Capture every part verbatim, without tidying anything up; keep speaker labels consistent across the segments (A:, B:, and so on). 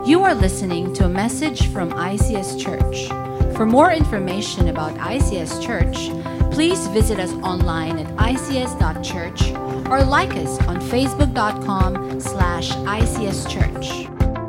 A: You are listening to a message from I C S Church. For more information about I C S Church, please visit us online at I C S dot church or like us on facebook dot com slash I C S Church.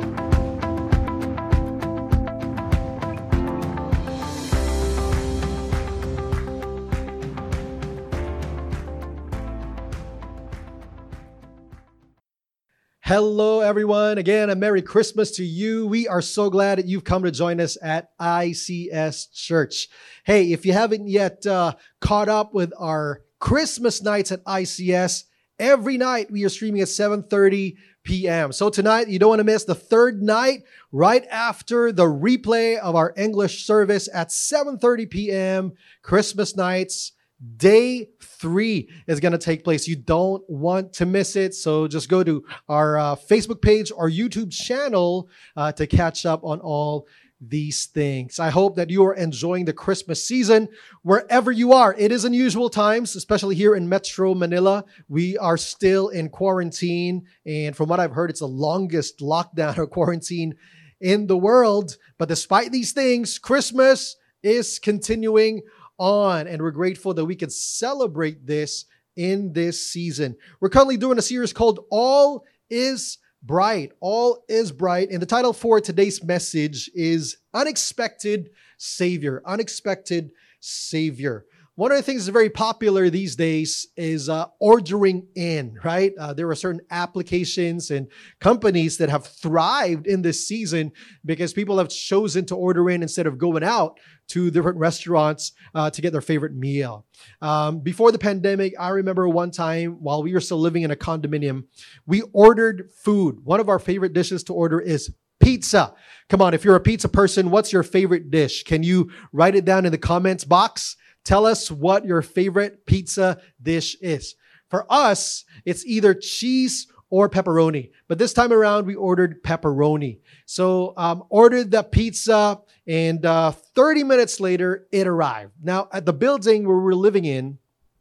B: Hello, everyone. Again, a Merry Christmas to you. We are so glad that you've come to join us at I C S Church. Hey, if you haven't yet uh, caught up with our Christmas nights at I C S, every night we are streaming at seven thirty p.m. So tonight, you don't want to miss the third night right after the replay of our English service at seven thirty p.m. Christmas nights. Day three is going to take place. You don't want to miss it. So just go to our uh, Facebook page or YouTube channel uh, to catch up on all these things. I hope that you are enjoying the Christmas season wherever you are. It is unusual times, especially here in Metro Manila. We are still in quarantine. And from what I've heard, it's the longest lockdown or quarantine in the world. But despite these things, Christmas is continuing on, and we're grateful that we can celebrate this in this season. We're currently doing a series called All is Bright. All is Bright. And the title for today's message is Unexpected Savior. Unexpected Savior. One of the things that's very popular these days is uh, ordering in, right? Uh, there are certain applications and companies that have thrived in this season because people have chosen to order in instead of going out to different restaurants uh, to get their favorite meal. Um, before the pandemic, I remember one time while we were still living in a condominium, we ordered food. One of our favorite dishes to order is pizza. Come on, if you're a pizza person, what's your favorite dish? Can you write it down in the comments box? Tell us what your favorite pizza dish is. For us, it's either cheese or pepperoni. But this time around, we ordered pepperoni. So um, ordered the pizza, and uh, thirty minutes later, it arrived. Now, at the building where we're living in,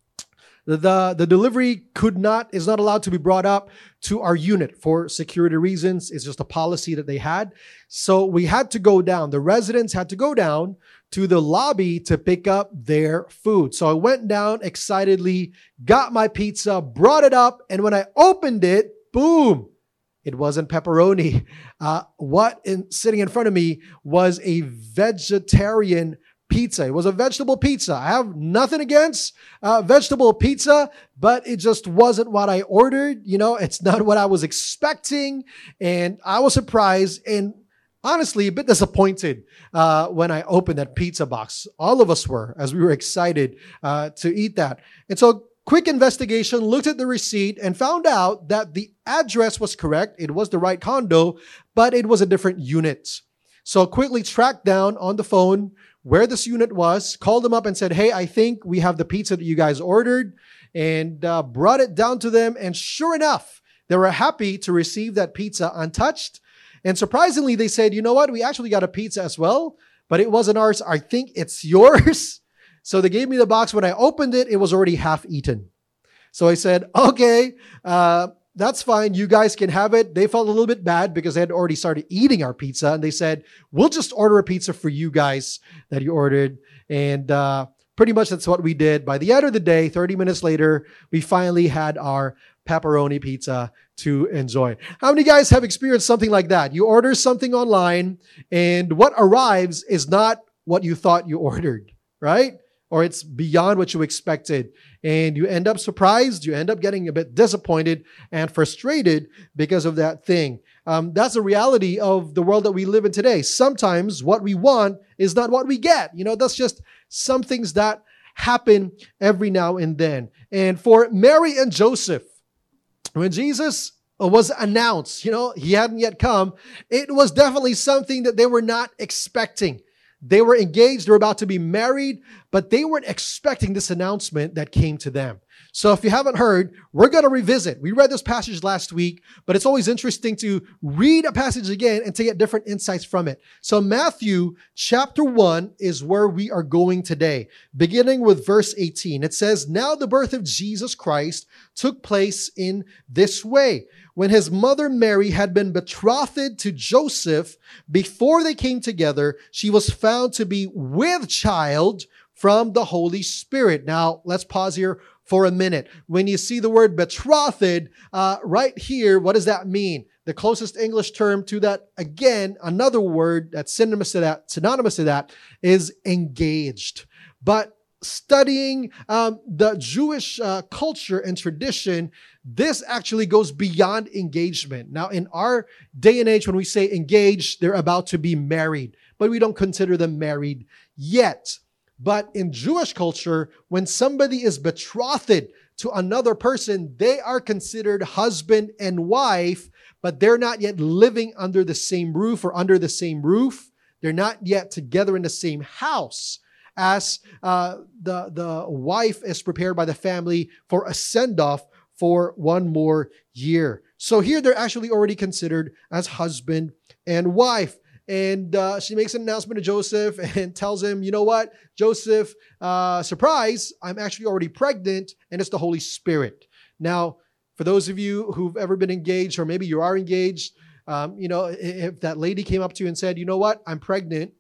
B: The, the delivery could not, is not allowed to be brought up to our unit for security reasons. It's just a policy that they had. So we had to go down. The residents had to go down to the lobby to pick up their food. So I went down excitedly, got my pizza, brought it up, and when I opened it, boom, it wasn't pepperoni. Uh, what in, sitting in front of me was a vegetarian pizza. It was a vegetable pizza. I have nothing against uh, vegetable pizza, but it just wasn't what I ordered. You know, it's not what I was expecting. And I was surprised and honestly a bit disappointed uh, when I opened that pizza box. All of us were, as we were excited uh, to eat that. And so quick investigation, looked at the receipt and found out that the address was correct. It was the right condo, but it was a different unit. So quickly tracked down on the phone where this unit was, called them up and said, hey, I think we have the pizza that you guys ordered, and uh, brought it down to them. And sure enough, they were happy to receive that pizza untouched. And surprisingly, they said, you know what? We actually got a pizza as well, but it wasn't ours. I think it's yours. So they gave me the box. When I opened it, it was already half eaten. So I said, okay, uh, that's fine. You guys can have it. They felt a little bit bad because they had already started eating our pizza. And they said, we'll just order a pizza for you guys that you ordered. And uh, pretty much that's what we did. By the end of the day, thirty minutes later, we finally had our pepperoni pizza to enjoy. How many guys have experienced something like that? You order something online and what arrives is not what you thought you ordered, right? Or it's beyond what you expected. And you end up surprised, you end up getting a bit disappointed and frustrated because of that thing. Um, that's the reality of the world that we live in today. Sometimes what we want is not what we get. You know, that's just some things that happen every now and then. And for Mary and Joseph, when Jesus was announced, you know, he hadn't yet come, it was definitely something that they were not expecting. They were engaged, they were about to be married, but they weren't expecting this announcement that came to them. So if you haven't heard, we're going to revisit. We read this passage last week, but it's always interesting to read a passage again and to get different insights from it. So Matthew chapter one is where we are going today, beginning with verse eighteen. It says, "Now the birth of Jesus Christ took place in this way. When his mother Mary had been betrothed to Joseph, before they came together, she was found to be with child from the Holy Spirit." Now, let's pause here for a minute. When you see the word betrothed, uh, right here, what does that mean? The closest English term to that, again, another word that's synonymous to that, synonymous to that, is engaged. But studying um, the Jewish uh, culture and tradition, this actually goes beyond engagement. Now, in our day and age, when we say engaged, they're about to be married, but we don't consider them married yet. But in Jewish culture, when somebody is betrothed to another person, they are considered husband and wife, but they're not yet living under the same roof or under the same roof. They're not yet together in the same house, as uh, the, the wife is prepared by the family for a send-off for one more year. So here they're actually already considered as husband and wife. And uh, she makes an announcement to Joseph and tells him, you know what, Joseph, uh, surprise, I'm actually already pregnant, and it's the Holy Spirit. Now, for those of you who've ever been engaged, or maybe you are engaged, um, you know, if that lady came up to you and said, you know what, I'm pregnant,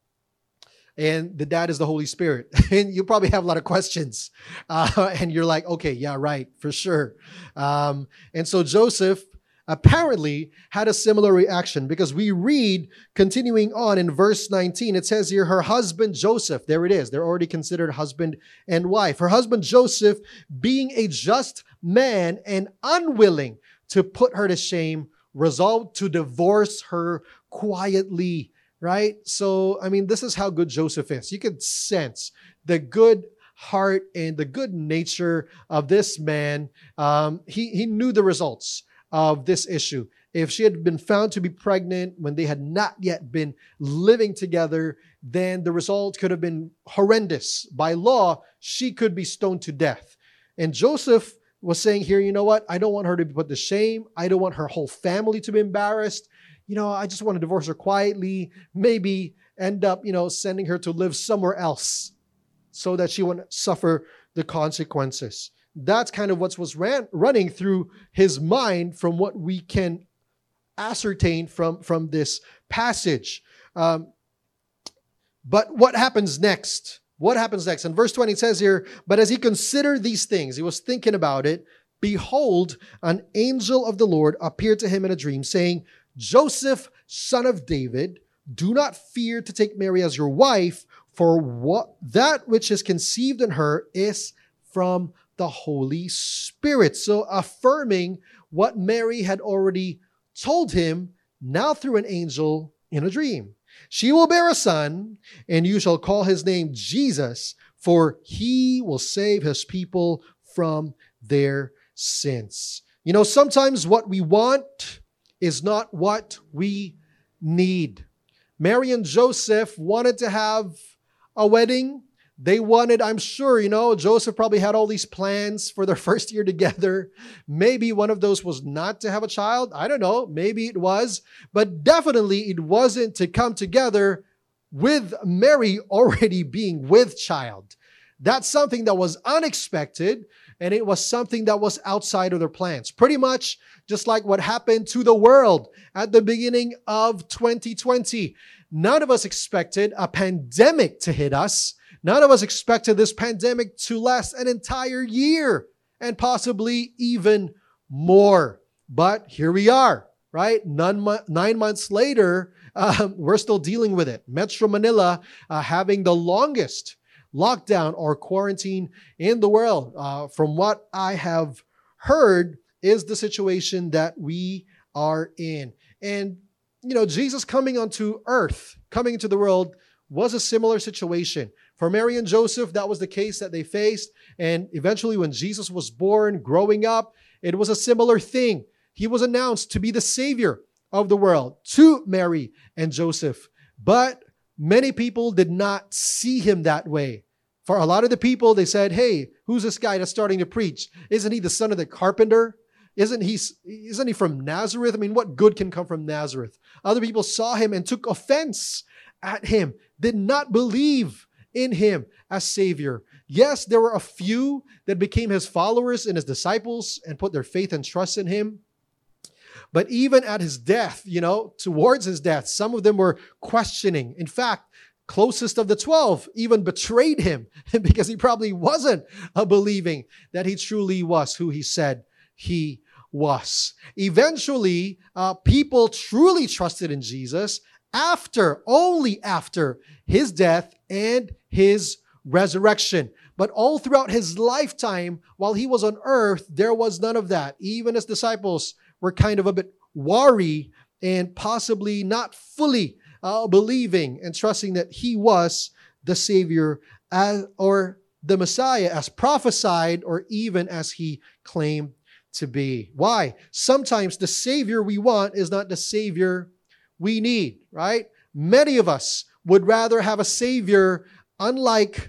B: and the dad is the Holy Spirit, and you probably have a lot of questions. Uh, and you're like, okay, yeah, right, for sure. Um, and so Joseph apparently had a similar reaction, because we read, continuing on in verse nineteen, it says here, her husband Joseph, there it is, they're already considered husband and wife. Her husband Joseph, being a just man and unwilling to put her to shame, resolved to divorce her quietly. Right? So, I mean, this is how good Joseph is. You could sense the good heart and the good nature of this man. Um, he, he knew the results of this issue. If she had been found to be pregnant when they had not yet been living together, then the result could have been horrendous. By law, she could be stoned to death. And Joseph was saying here, you know what? I don't want her to be put to shame. I don't want her whole family to be embarrassed. You know, I just want to divorce her quietly, maybe end up, you know, sending her to live somewhere else so that she won't suffer the consequences. That's kind of what was ran, running through his mind from what we can ascertain from, from this passage. Um, but what happens next? What happens next? In verse twenty, it says here, but as he considered these things, he was thinking about it, behold, an angel of the Lord appeared to him in a dream, saying, Joseph, son of David, do not fear to take Mary as your wife, for what that which is conceived in her is from the Holy Spirit. So affirming what Mary had already told him, now through an angel in a dream. She will bear a son, and you shall call his name Jesus, for he will save his people from their sins. You know, sometimes what we want is not what we need. Mary and Joseph wanted to have a wedding. They wanted, I'm sure, you know, Joseph probably had all these plans for their first year together. Maybe one of those was not to have a child. I don't know. Maybe it was. But definitely it wasn't to come together with Mary already being with child. That's something that was unexpected, and it was something that was outside of their plans. Pretty much just like what happened to the world at the beginning of twenty twenty. None of us expected a pandemic to hit us. None of us expected this pandemic to last an entire year and possibly even more. But here we are, right? Nine, nine months later, um, we're still dealing with it. Metro Manila uh, having the longest lockdown or quarantine in the world. Uh, from what I have heard, is the situation that we are in. And, you know, Jesus coming onto earth, coming into the world, was a similar situation. For Mary and Joseph, that was the case that they faced. And eventually when Jesus was born, growing up, it was a similar thing. He was announced to be the Savior of the world to Mary and Joseph. But many people did not see him that way. For a lot of the people, they said, hey, who's this guy that's starting to preach? Isn't he the son of the carpenter? Isn't he, isn't he from Nazareth? I mean, what good can come from Nazareth? Other people saw him and took offense at him, did not believe in him as Savior. Yes, there were a few that became his followers and his disciples and put their faith and trust in him. But even at his death, you know, towards his death, some of them were questioning. In fact, closest of the twelve even betrayed him because he probably wasn't uh, believing that he truly was who he said he was. Eventually, uh, people truly trusted in Jesus after, only after his death and his resurrection. But all throughout his lifetime, while he was on earth, there was none of that. Even his disciples were kind of a bit wary and possibly not fully uh, believing and trusting that he was the Savior as, or the Messiah as prophesied or even as he claimed to be. Why? Sometimes the Savior we want is not the Savior we need, right? Many of us would rather have a Savior unlike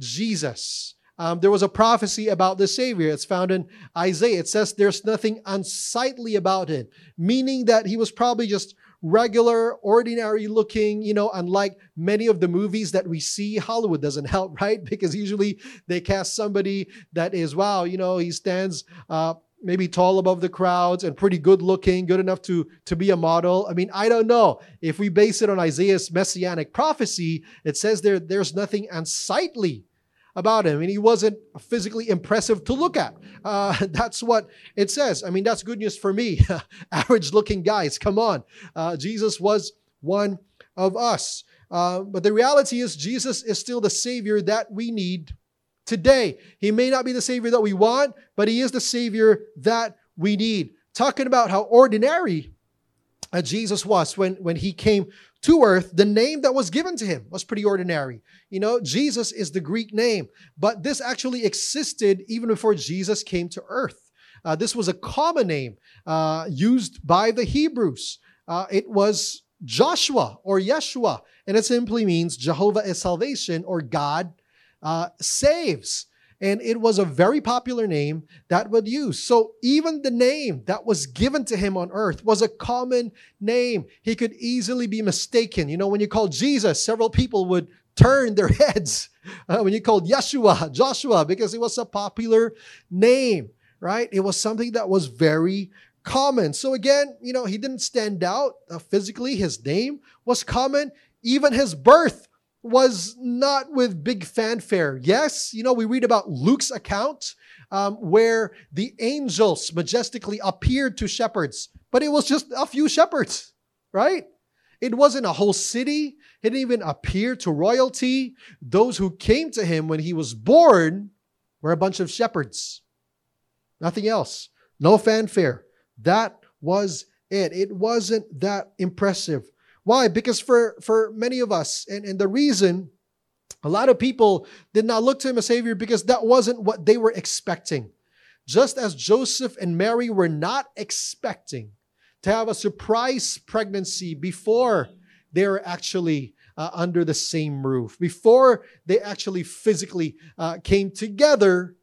B: Jesus. Um, there was a prophecy about the Savior. It's found in Isaiah. It says there's nothing unsightly about him, meaning that he was probably just regular, ordinary looking, you know, unlike many of the movies that we see. Hollywood doesn't help, right? Because usually they cast somebody that is, wow, you know, he stands uh, maybe tall above the crowds and pretty good looking, good enough to, to be a model. I mean, I don't know. If we base it on Isaiah's messianic prophecy, it says there there's nothing unsightly about him. And he wasn't physically impressive to look at. Uh, that's what it says. I mean, that's good news for me. Average looking guys, come on. Uh, Jesus was one of us. Uh, but the reality is Jesus is still the Savior that we need today. He may not be the Savior that we want, but he is the Savior that we need. Talking about how ordinary uh, Jesus was when, when he came to earth, the name that was given to him was pretty ordinary. You know, Jesus is the Greek name, but this actually existed even before Jesus came to earth. Uh, this was a common name uh, used by the Hebrews. Uh, it was Joshua or Yeshua, and it simply means Jehovah is salvation or God uh, saves. And it was a very popular name that would use. So even the name that was given to him on earth was a common name. He could easily be mistaken. You know, when you call Jesus, several people would turn their heads uh, when you called Yeshua, Joshua, because it was a popular name, right? It was something that was very common. So again, you know, he didn't stand out uh, physically. His name was common. Even his birth was not with big fanfare. Yes, you know, we read about Luke's account um, where the angels majestically appeared to shepherds, but it was just a few shepherds, right? It wasn't a whole city. He didn't even appear to royalty. Those who came to him when he was born were a bunch of shepherds. Nothing else. No fanfare. That was it. It wasn't that impressive. Why? Because for, for many of us, and, and the reason a lot of people did not look to him as Savior because that wasn't what they were expecting. Just as Joseph and Mary were not expecting to have a surprise pregnancy before they were actually uh, under the same roof, before they actually physically uh, came together,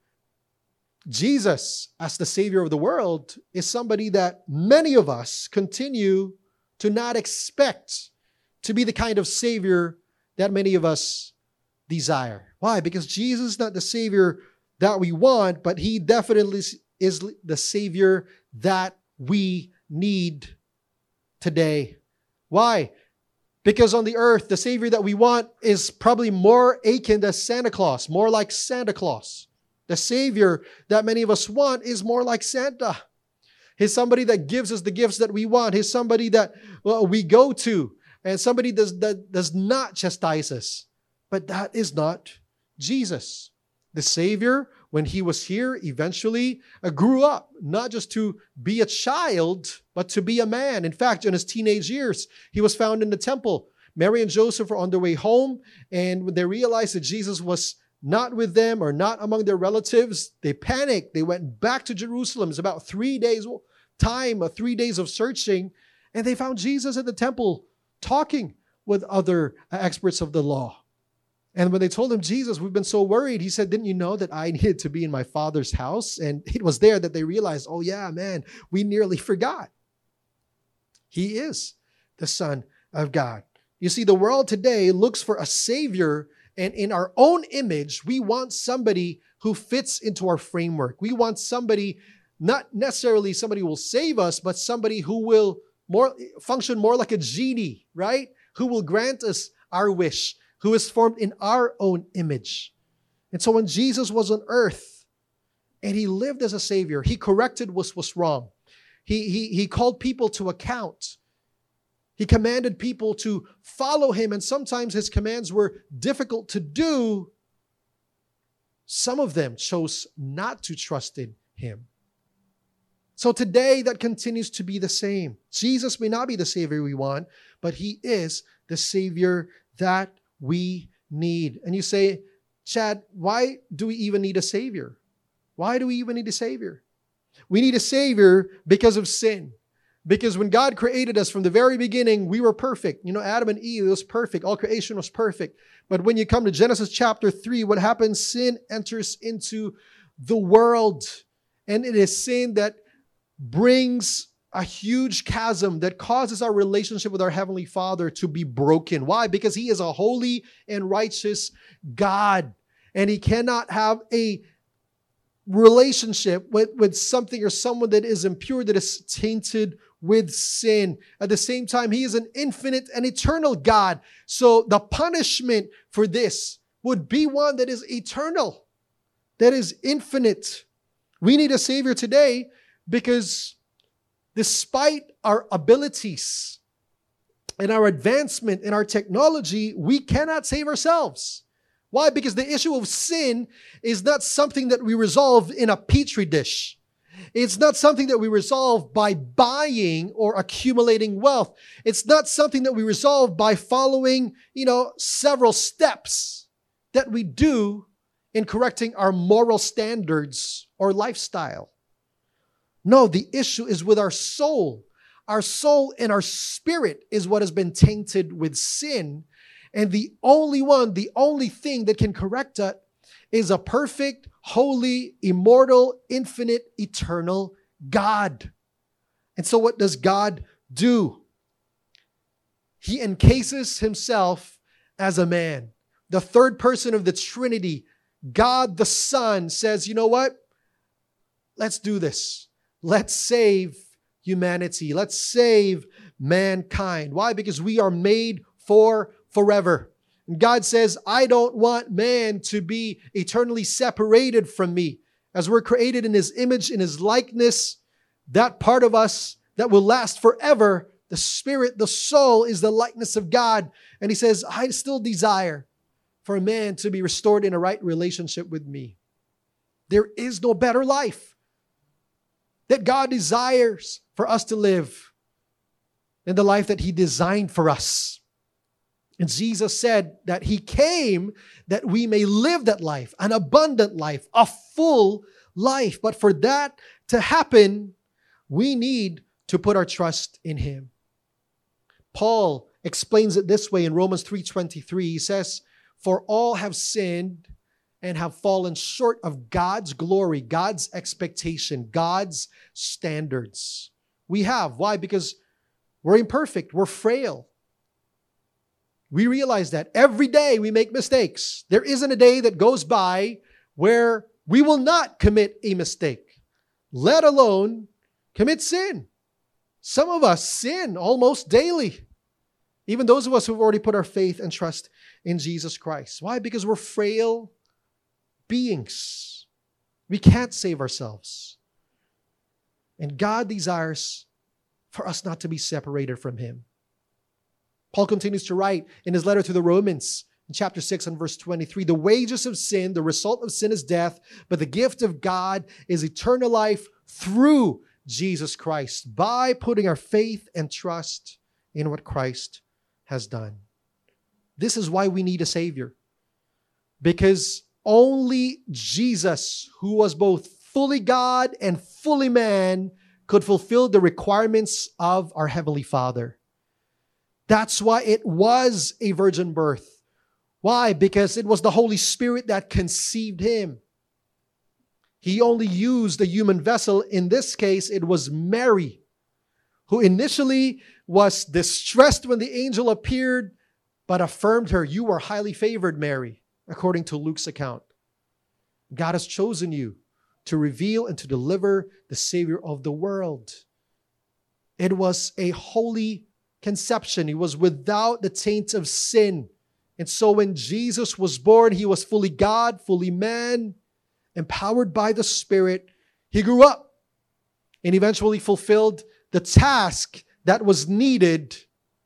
B: Jesus, as the Savior of the world, is somebody that many of us continue to not expect to be the kind of Savior that many of us desire. Why? Because Jesus is not the Savior that we want, but he definitely is the Savior that we need today. Why? Because on the earth, the Savior that we want is probably more akin to Santa Claus, more like Santa Claus. The Savior that many of us want is more like Santa. He's somebody that gives us the gifts that we want. He's somebody that well, we go to, and somebody does, that does not chastise us. But that is not Jesus. The Savior, when he was here, eventually uh, grew up, not just to be a child, but to be a man. In fact, in his teenage years, he was found in the temple. Mary and Joseph were on their way home, and when they realized that Jesus was not with them or not among their relatives, they panicked. They went back to Jerusalem. It's about three days time, or three days of searching, and they found Jesus at the temple talking with other experts of the law. And when they told him, Jesus, we've been so worried, he said, didn't you know that I needed to be in my Father's house? And it was there that they realized, oh yeah, man, we nearly forgot. He is the Son of God. You see, the world today looks for a Savior, and in our own image, we want somebody who fits into our framework. We want somebody, not necessarily somebody who will save us, but somebody who will more function more like a genie, right? Who will grant us our wish, who is formed in our own image. And so when Jesus was on earth and he lived as a Savior, he corrected what was wrong. He, he, he called people to account. He commanded people to follow him, and sometimes his commands were difficult to do. Some of them chose not to trust in him. So today that continues to be the same. Jesus may not be the Savior we want, but he is the Savior that we need. And you say, Chad, why do we even need a Savior? Why do we even need a Savior? We need a Savior because of sin. Because when God created us from the very beginning, we were perfect. You know, Adam and Eve, it was perfect. All creation was perfect. But when you come to Genesis chapter three, what happens? Sin enters into the world. And it is sin that brings a huge chasm that causes our relationship with our Heavenly Father to be broken. Why? Because he is a holy and righteous God. And he cannot have a relationship with, with something or someone that is impure, that is tainted with sin. At the same time, he is an infinite and eternal God. So the punishment for this would be one that is eternal, that is infinite. We need a Savior today because despite our abilities and our advancement in our technology, we cannot save ourselves. Why? Because the issue of sin is not something that we resolve in a petri dish. It's not something that we resolve by buying or accumulating wealth. It's not something that we resolve by following, you know, several steps that we do in correcting our moral standards or lifestyle. No, the issue is with our soul. Our soul and our spirit is what has been tainted with sin. And the only one, the only thing that can correct it is a perfect, holy, immortal, infinite, eternal God. And so what does God do? He encases himself as a man. The third person of the Trinity, God the Son, says, you know what? Let's do this. Let's save humanity. Let's save mankind. Why? Because we are made for forever. And God says, I don't want man to be eternally separated from me. As we're created in his image, in his likeness, that part of us that will last forever, the spirit, the soul is the likeness of God. And he says, I still desire for a man to be restored in a right relationship with me. There is no better life that God desires for us to live than the life that he designed for us. And Jesus said that he came that we may live that life, an abundant life, a full life. But for that to happen, we need to put our trust in him. Paul explains it this way in Romans three twenty-three. He says, for all have sinned and have fallen short of God's glory, God's expectation, God's standards. We have. Why? Because we're imperfect. We're frail. We realize that every day we make mistakes. There isn't a day that goes by where we will not commit a mistake, let alone commit sin. Some of us sin almost daily. Even those of us who've already put our faith and trust in Jesus Christ. Why? Because we're frail beings. We can't save ourselves. And God desires for us not to be separated from him. Paul continues to write in his letter to the Romans in chapter six and verse twenty-three, the wages of sin, the result of sin is death, but the gift of God is eternal life through Jesus Christ by putting our faith and trust in what Christ has done. This is why we need a Savior. Because only Jesus, who was both fully God and fully man, could fulfill the requirements of our Heavenly Father. That's why it was a virgin birth. Why? Because it was the Holy Spirit that conceived him. He only used a human vessel. In this case, it was Mary, who initially was distressed when the angel appeared, but affirmed her, "You are highly favored, Mary," according to Luke's account. God has chosen you to reveal and to deliver the Savior of the world. It was a holy conception. He was without the taint of sin. And so when Jesus was born, he was fully God, fully man, empowered by the Spirit. He grew up and eventually fulfilled the task that was needed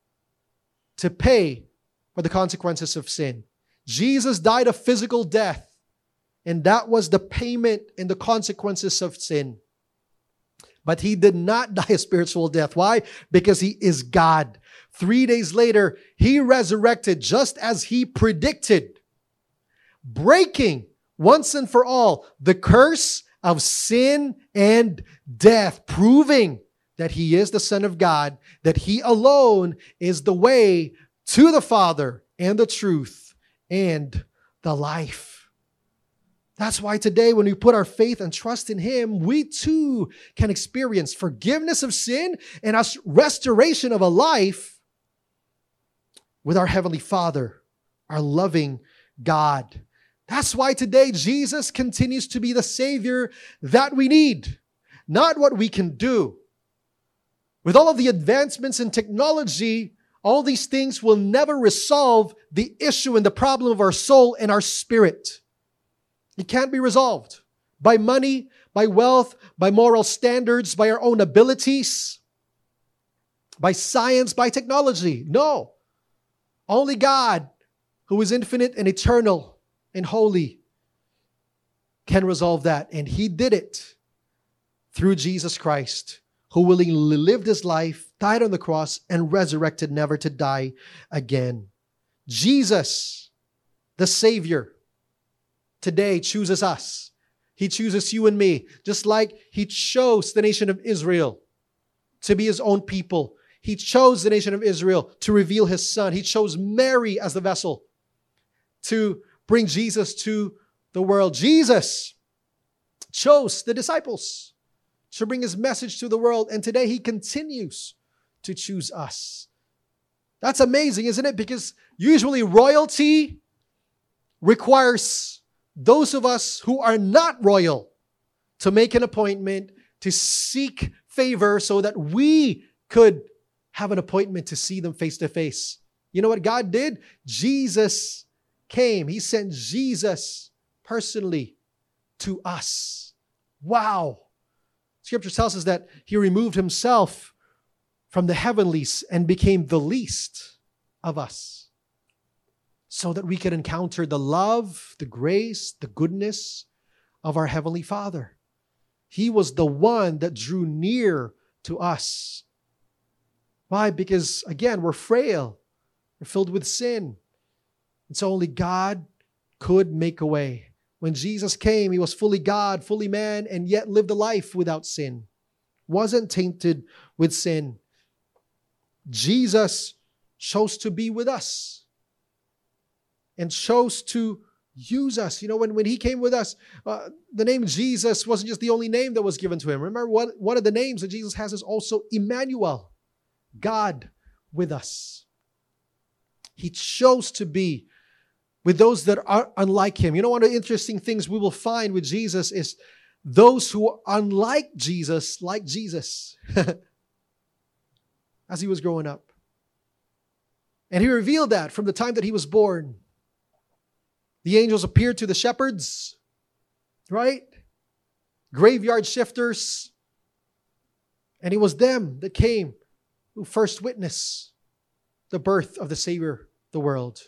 B: to pay for the consequences of sin. Jesus died a physical death, and that was the payment and the consequences of sin. But he did not die a spiritual death. Why? Because he is God. Three days later, he resurrected just as he predicted, breaking once and for all the curse of sin and death, proving that he is the Son of God, that he alone is the way to the Father and the truth and the life. That's why today, when we put our faith and trust in him, we too can experience forgiveness of sin and a restoration of a life with our Heavenly Father, our loving God. That's why today Jesus continues to be the Savior that we need, not what we can do. With all of the advancements in technology, all these things will never resolve the issue and the problem of our soul and our spirit. It can't be resolved by money, by wealth, by moral standards, by our own abilities, by science, by technology. No. Only God, who is infinite and eternal and holy, can resolve that. And he did it through Jesus Christ, who willingly lived his life, died on the cross, and resurrected never to die again. Jesus, the Savior, today chooses us. He chooses you and me, just like he chose the nation of Israel to be his own people. He chose the nation of Israel to reveal his Son. He chose Mary as the vessel to bring Jesus to the world. Jesus chose the disciples to bring his message to the world. And today he continues to choose us. That's amazing, isn't it? Because usually royalty requires those of us who are not royal to make an appointment, to seek favor so that we could have an appointment to see them face to face. You know what God did? Jesus came. He sent Jesus personally to us. Wow. Scripture tells us that he removed himself from the heavenlies and became the least of us, so that we could encounter the love, the grace, the goodness of our Heavenly Father. He was the one that drew near to us. Why? Because, again, we're frail. We're filled with sin. And so only God could make a way. When Jesus came, he was fully God, fully man, and yet lived a life without sin. Wasn't tainted with sin. Jesus chose to be with us and chose to use us. You know, when, when he came with us, uh, the name Jesus wasn't just the only name that was given to him. Remember, what, one of the names that Jesus has is also Emmanuel, God with us. He chose to be with those that are unlike him. You know, one of the interesting things we will find with Jesus is those who are unlike Jesus, like Jesus, as he was growing up. And he revealed that from the time that he was born. The angels appeared to the shepherds, right? Graveyard shifters. And it was them that came who first witnessed the birth of the Savior of the world.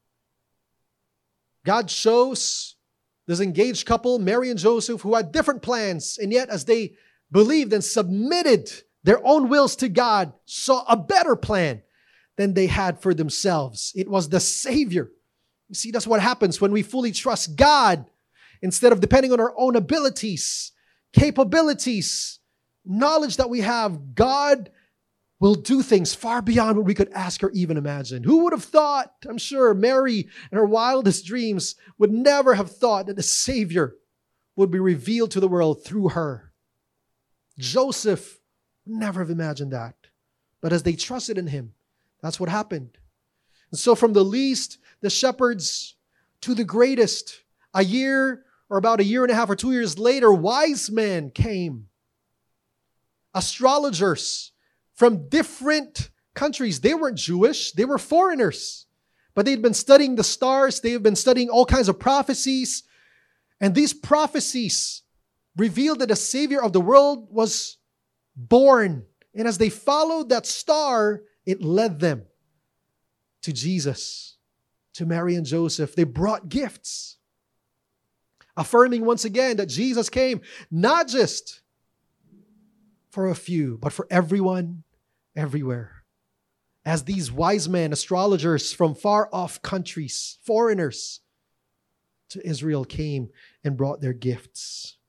B: God chose this engaged couple, Mary and Joseph, who had different plans. And yet, as they believed and submitted their own wills to God, saw a better plan than they had for themselves. It was the Savior. You see, that's what happens when we fully trust God instead of depending on our own abilities, capabilities, knowledge that we have. God will do things far beyond what we could ask or even imagine. Who would have thought? I'm sure Mary in her wildest dreams would never have thought that the Savior would be revealed to the world through her. Joseph would never have imagined that. But as they trusted in him, that's what happened. And so from the least, the shepherds, to the greatest, a year or about a year and a half or two years later, wise men came. Astrologers from different countries. They weren't Jewish. They were foreigners. But they'd been studying the stars. They had been studying all kinds of prophecies. And these prophecies revealed that the Savior of the world was born. And as they followed that star, it led them to Jesus, to Mary and Joseph. They brought gifts, affirming once again that Jesus came not just for a few, but for everyone, everywhere. As these wise men, astrologers from far off countries, foreigners to Israel came and brought their gifts.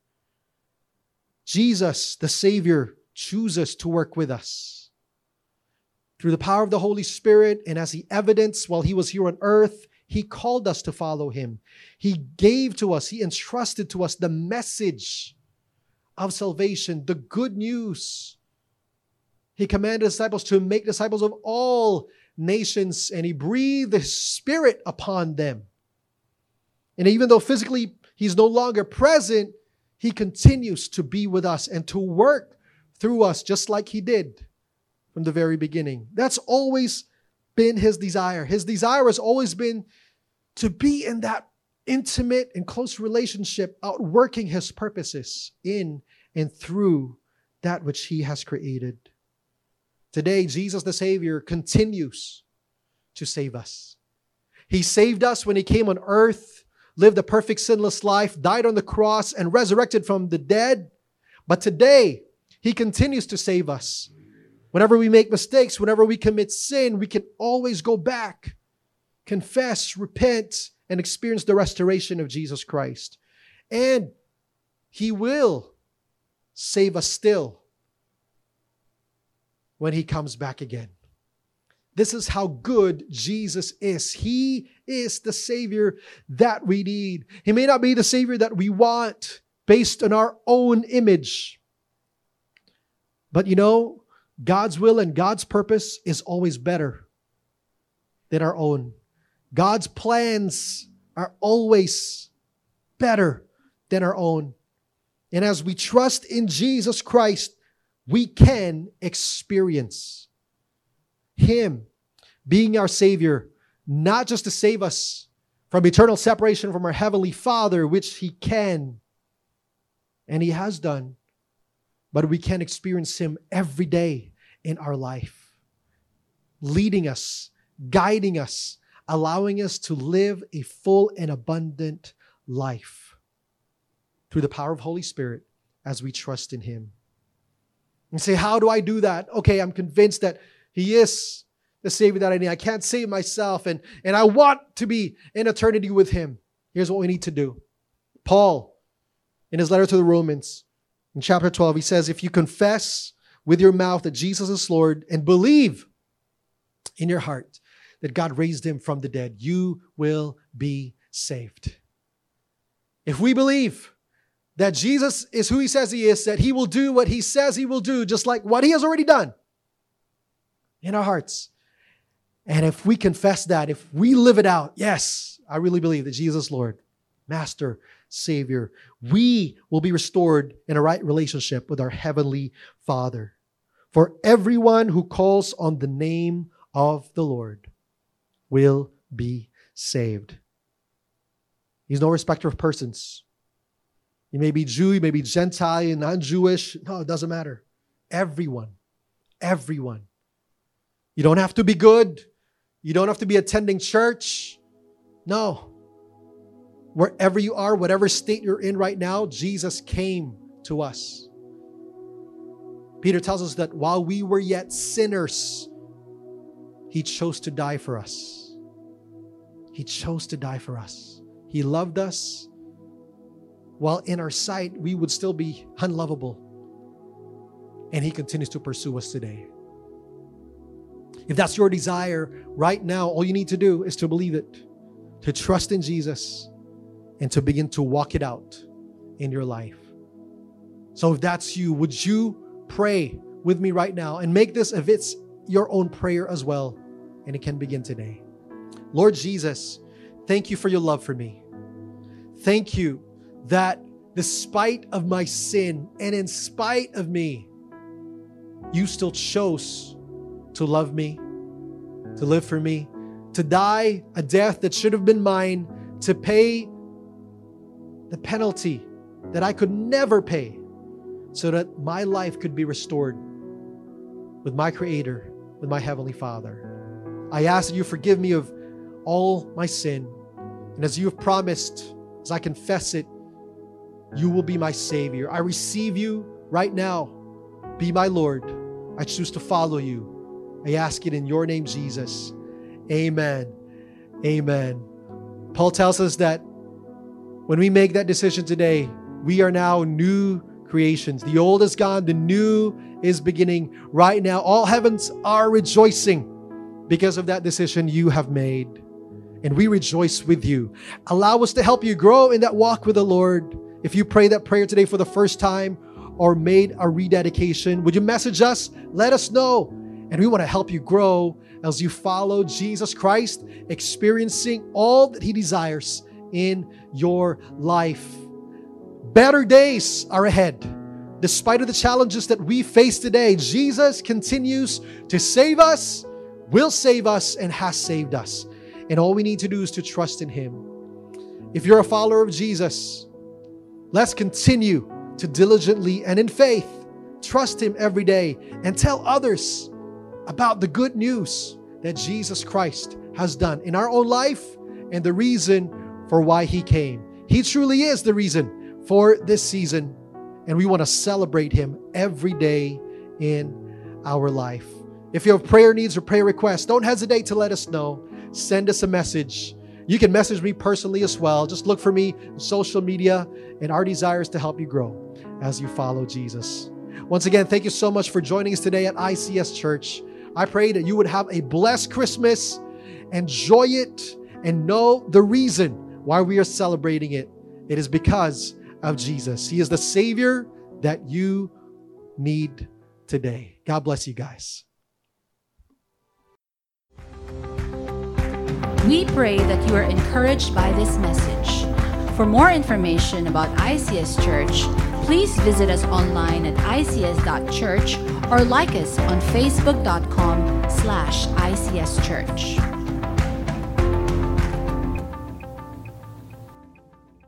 B: Jesus, the Savior, chooses to work with us. Through the power of the Holy Spirit, and as He evidenced while He was here on earth, He called us to follow Him. He gave to us, He entrusted to us the message of salvation, the good news. He commanded disciples to make disciples of all nations, and He breathed His Spirit upon them. And even though physically He's no longer present, He continues to be with us and to work through us just like He did from the very beginning. That's always been His desire. His desire has always been to be in that intimate and close relationship, outworking His purposes in and through that which He has created. Today, Jesus the Savior continues to save us. He saved us when He came on earth, lived a perfect sinless life, died on the cross, and resurrected from the dead. But today, He continues to save us. Whenever we make mistakes, whenever we commit sin, we can always go back, confess, repent, and experience the restoration of Jesus Christ. And He will save us still when He comes back again. This is how good Jesus is. He is the Savior that we need. He may not be the Savior that we want based on our own image. But you know, God's will and God's purpose is always better than our own. God's plans are always better than our own. And as we trust in Jesus Christ, we can experience Him being our Savior, not just to save us from eternal separation from our Heavenly Father, which He can and He has done, but we can experience Him every day in our life, leading us, guiding us, allowing us to live a full and abundant life through the power of Holy Spirit as we trust in Him. And say, how do I do that? Okay, I'm convinced that He is the Savior that I need. I can't save myself, and, and I want to be in eternity with Him. Here's what we need to do. Paul, in his letter to the Romans, in chapter twelve, he says, if you confess with your mouth that Jesus is Lord and believe in your heart that God raised Him from the dead, you will be saved. If we believe that Jesus is who He says He is, that He will do what He says He will do, just like what He has already done in our hearts. And if we confess that, if we live it out, yes, I really believe that Jesus is Lord, Master, Savior, we will be restored in a right relationship with our Heavenly Father. For everyone who calls on the name of the Lord will be saved. He's no respecter of persons. You may be Jew, you may be Gentile, non-Jewish. No, it doesn't matter. Everyone, everyone. You don't have to be good. You don't have to be attending church. No. Wherever you are, whatever state you're in right now, Jesus came to us. Peter tells us that while we were yet sinners, He chose to die for us. He chose to die for us. He loved us. While in our sight, we would still be unlovable. And He continues to pursue us today. If that's your desire right now, all you need to do is to believe it, to trust in Jesus, and to begin to walk it out in your life. So if that's you, would you pray with me right now and make this, if it's your own prayer as well, and it can begin today. Lord Jesus, thank you for your love for me. Thank you that despite of my sin and in spite of me, you still chose to love me, to live for me, to die a death that should have been mine, to pay the penalty that I could never pay, so that my life could be restored with my Creator, with my Heavenly Father. I ask that you forgive me of all my sin. And as you have promised, as I confess it, you will be my Savior. I receive you right now. Be my Lord. I choose to follow you. I ask it in your name, Jesus. Amen. Amen. Paul tells us that when we make that decision today, we are now new creations. The old is gone, the new is beginning right now. All heavens are rejoicing because of that decision you have made. And we rejoice with you. Allow us to help you grow in that walk with the Lord. If you pray that prayer today for the first time or made a rededication, would you message us? Let us know. And we want to help you grow as you follow Jesus Christ, experiencing all that He desires in your life. Better days are ahead. Despite of the challenges that we face today, Jesus continues to save us, will save us, and has saved us. And all we need to do is to trust in Him. If you're a follower of Jesus, let's continue to diligently and in faith trust Him every day and tell others about the good news that Jesus Christ has done in our own life and the reason for why He came. He truly is the reason for this season, and we want to celebrate Him every day in our life. If you have prayer needs or prayer requests, don't hesitate to let us know. Send us a message. You can message me personally as well. Just look for me on social media, and our desire is to help you grow as you follow Jesus. Once again, thank you so much for joining us today at I C S Church. I pray that you would have a blessed Christmas, enjoy it, and know the reason why we are celebrating it. It is because of Jesus. He is the Savior that you need today. God bless you guys.
A: We pray that you are encouraged by this message. For more information about I C S Church, please visit us online at I C S dot church or like us on facebook dot com slash I C S Church.